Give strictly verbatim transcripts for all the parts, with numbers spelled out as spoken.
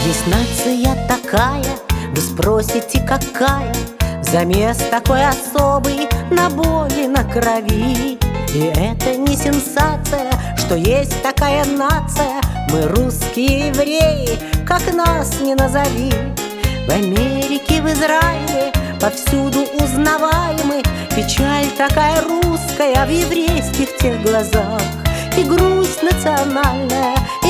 Есть нация такая, вы спросите, какая? Замес такой особый на боли, на крови. И это не сенсация, что есть такая нация. Мы русские евреи, как нас не назови. В Америке, в Израиле повсюду узнаваемы. Печаль такая русская в еврейских тех глазах. И грусть национальная,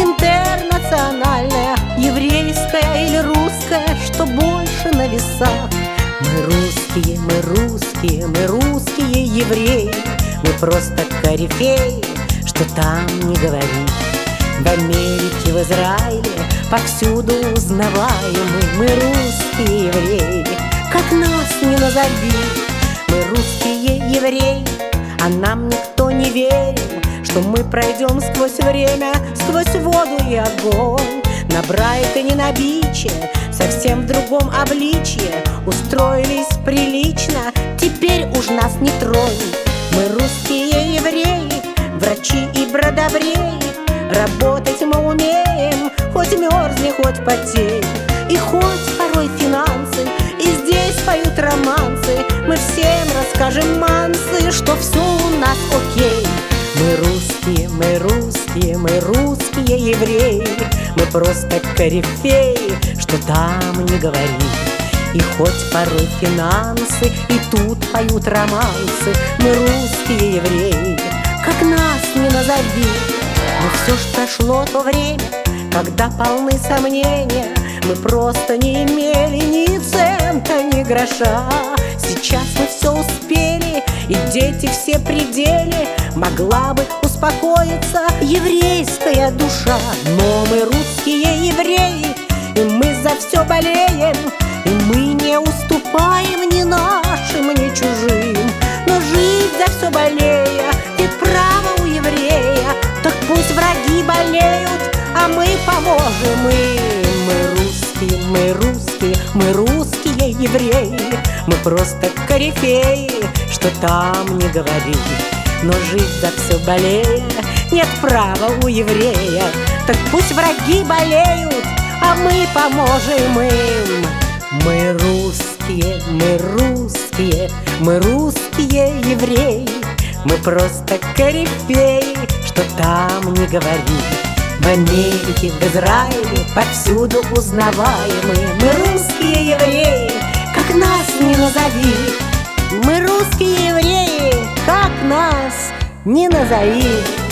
интернациональная, еврейская или русская, что больше на весах. Мы русские, мы русские, мы русские евреи. Мы просто корифеи, что там не говори. В Америке, в Израиле повсюду узнаваемы. Мы русские евреи, как нас не назови. Мы русские евреи, а нам никто не верил, что мы пройдем сквозь время, сквозь воду и огонь. На Брайтоне, на биче, совсем в другом обличье устроились прилично, теперь уж нас не тронет. Мы русские евреи, врачи и бродобреи. Работать мы умеем, хоть мерзни, хоть потей. И хоть порой финансы, и здесь поют романсы, мы всем расскажем мансы, что все у нас окей. Мы русские, мы русские, мы русские евреи. Мы просто корифеи, что там не говори. И хоть порой финансы, и тут поют романсы, мы русские евреи, как нас не назови. Но все ж прошло то время, когда полны сомнения. Мы просто не имели ни цента, ни гроша. Сейчас мы все успели, и дети все при деле. Могла бы успокоиться еврейская душа. Но мы русские евреи, и мы за все болеем. И мы не уступаем ни нашим, ни чужим. Но жить за все болея, и право у еврея. Так пусть враги болеют, а мы поможем им. Мы русские, мы русские, мы русские евреи. Мы просто корифеи, что там не говори. Но жить за все болея нет права у еврея. Так пусть враги болеют, а мы поможем им. Мы русские, мы русские, мы русские евреи. Мы просто корифеи, что там не говори. В Америке, в Израиле повсюду узнаваемы. Мы русские евреи, как нас не назови. Мы русские евреи, как нас не назови.